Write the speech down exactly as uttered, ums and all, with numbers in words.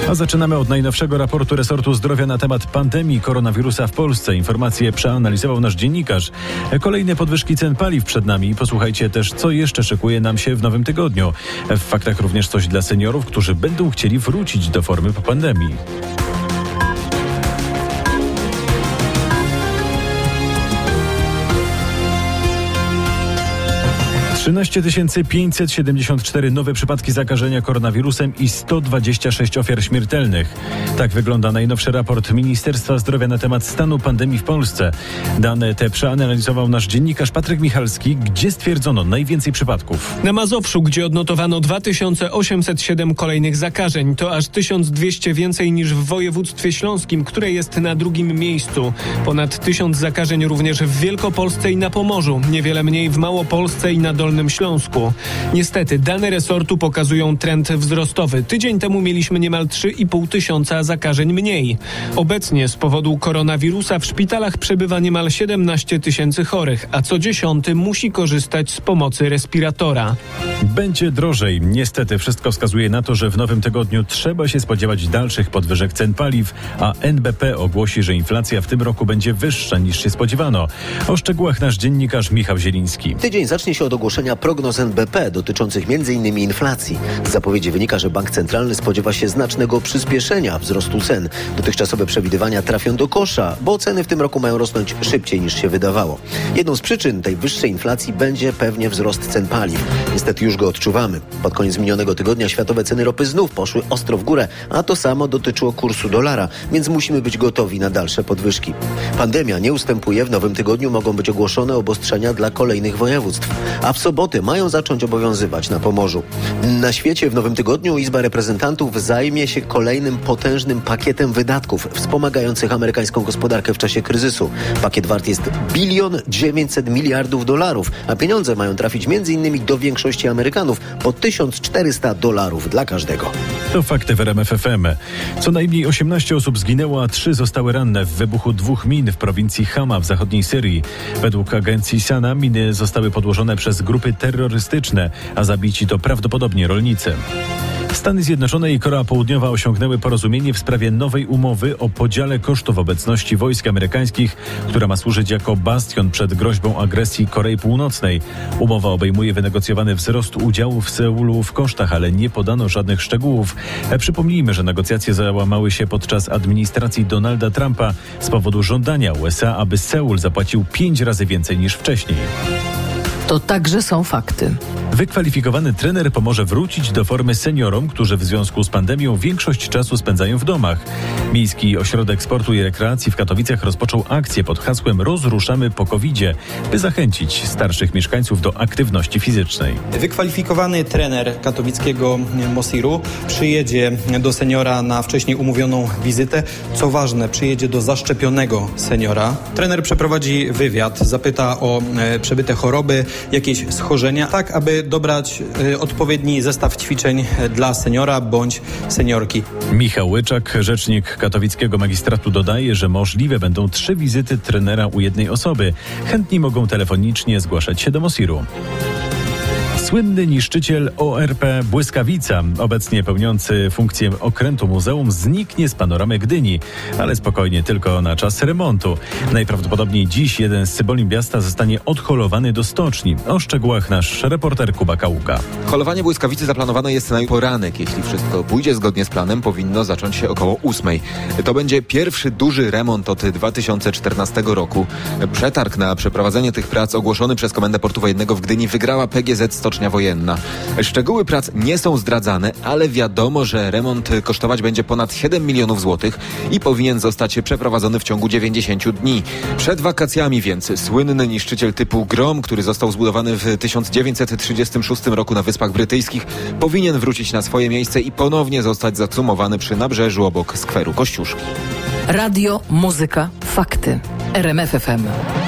A zaczynamy od najnowszego raportu resortu zdrowia na temat pandemii koronawirusa w Polsce. Informacje przeanalizował nasz dziennikarz. Kolejne podwyżki cen paliw przed nami. Posłuchajcie też, co jeszcze szykuje nam się w nowym tygodniu. W faktach również coś dla seniorów, którzy będą chcieli wrócić do formy po pandemii. trzynaście tysięcy pięćset siedemdziesiąt cztery nowe przypadki zakażenia koronawirusem i sto dwadzieścia sześć ofiar śmiertelnych. Tak wygląda najnowszy raport Ministerstwa Zdrowia na temat stanu pandemii w Polsce. Dane te przeanalizował nasz dziennikarz Patryk Michalski, gdzie stwierdzono najwięcej przypadków. Na Mazowszu, gdzie odnotowano dwa tysiące osiemset siedem kolejnych zakażeń. To aż tysiąc dwieście więcej niż w województwie śląskim, które jest na drugim miejscu. Ponad tysiąc zakażeń również w Wielkopolsce i na Pomorzu. Niewiele mniej w Małopolsce i na Dolnym Śląsku. Niestety dane resortu pokazują trend wzrostowy. Tydzień temu mieliśmy niemal trzy i pół tysiąca zakażeń mniej. Obecnie z powodu koronawirusa w szpitalach przebywa niemal siedemnaście tysięcy chorych, a co dziesiąty musi korzystać z pomocy respiratora. Będzie drożej. Niestety wszystko wskazuje na to, że w nowym tygodniu trzeba się spodziewać dalszych podwyżek cen paliw, a N B P ogłosi, że inflacja w tym roku będzie wyższa niż się spodziewano. O szczegółach nasz dziennikarz Michał Zieliński. Tydzień zacznie się od ogłoszenia prognoz N B P dotyczących m in inflacji. Z zapowiedzi wynika, że bank centralny spodziewa się znacznego przyspieszenia wzrostu cen. Dotychczasowe przewidywania trafią do kosza, bo ceny w tym roku mają rosnąć szybciej niż się wydawało. Jedną z przyczyn tej wyższej inflacji będzie pewnie wzrost cen paliw. Niestety już go odczuwamy. Pod koniec minionego tygodnia światowe ceny ropy znów poszły ostro w górę, a to samo dotyczyło kursu dolara, więc musimy być gotowi na dalsze podwyżki. Pandemia nie ustępuje. W nowym tygodniu mogą być ogłoszone obostrzenia dla kolejnych województw, a w soboty mają zacząć obowiązywać na Pomorzu. Na świecie w nowym tygodniu Izba Reprezentantów zajmie się kolejnym potężnym pakietem wydatków wspomagających amerykańską gospodarkę w czasie kryzysu. Pakiet wart jest bilion dziewięćset miliardów dolarów, a pieniądze mają trafić między innymi do większości Amerykanów po tysiąc czterysta dolarów dla każdego. To fakty w R M F F M. Co najmniej osiemnaście osób zginęło, a trzy zostały ranne w wybuchu dwóch min w prowincji Hama w zachodniej Syrii. Według agencji Sana miny zostały podłożone przez grupy terrorystyczne, a zabici to prawdopodobnie rolnicy. Stany Zjednoczone i Korea Południowa osiągnęły porozumienie w sprawie nowej umowy o podziale kosztów obecności wojsk amerykańskich, która ma służyć jako bastion przed groźbą agresji Korei Północnej. Umowa obejmuje wynegocjowany wzrost udziału w Seulu w kosztach, ale nie podano żadnych szczegółów. Przypomnijmy, że negocjacje załamały się podczas administracji Donalda Trumpa z powodu żądania U S A, aby Seul zapłacił pięć razy więcej niż wcześniej. To także są fakty. Wykwalifikowany trener pomoże wrócić do formy seniorom, którzy w związku z pandemią większość czasu spędzają w domach. Miejski Ośrodek Sportu i Rekreacji w Katowicach rozpoczął akcję pod hasłem Rozruszamy po kowidzie, by zachęcić starszych mieszkańców do aktywności fizycznej. Wykwalifikowany trener katowickiego Mosiru przyjedzie do seniora na wcześniej umówioną wizytę. Co ważne, przyjedzie do zaszczepionego seniora. Trener przeprowadzi wywiad, zapyta o e, przebyte choroby, jakieś schorzenia, tak aby dobrać y, odpowiedni zestaw ćwiczeń dla seniora bądź seniorki. Michał Łyczak, rzecznik katowickiego magistratu, dodaje, że możliwe będą trzy wizyty trenera u jednej osoby. Chętni mogą telefonicznie zgłaszać się do Mosiru. Słynny niszczyciel O R P Błyskawica, obecnie pełniący funkcję okrętu muzeum, zniknie z panoramy Gdyni, ale spokojnie, tylko na czas remontu. Najprawdopodobniej dziś jeden z symboli miasta zostanie odholowany do stoczni. O szczegółach nasz reporter Kuba Kaługa. Holowanie Błyskawicy zaplanowane jest na poranek. Jeśli wszystko pójdzie zgodnie z planem, powinno zacząć się około ósmej. To będzie pierwszy duży remont od dwa tysiące czternastego roku. Przetarg na przeprowadzenie tych prac ogłoszony przez Komendę Portu Wojennego w Gdyni wygrała P G Z Stoczni Wojenna. Szczegóły prac nie są zdradzane, ale wiadomo, że remont kosztować będzie ponad siedem milionów złotych i powinien zostać przeprowadzony w ciągu dziewięćdziesięciu dni. Przed wakacjami więc słynny niszczyciel typu Grom, który został zbudowany w tysiąc dziewięćset trzydziestym szóstym roku na Wyspach Brytyjskich, powinien wrócić na swoje miejsce i ponownie zostać zacumowany przy nabrzeżu obok skweru Kościuszki. Radio, muzyka, fakty. R M F F M.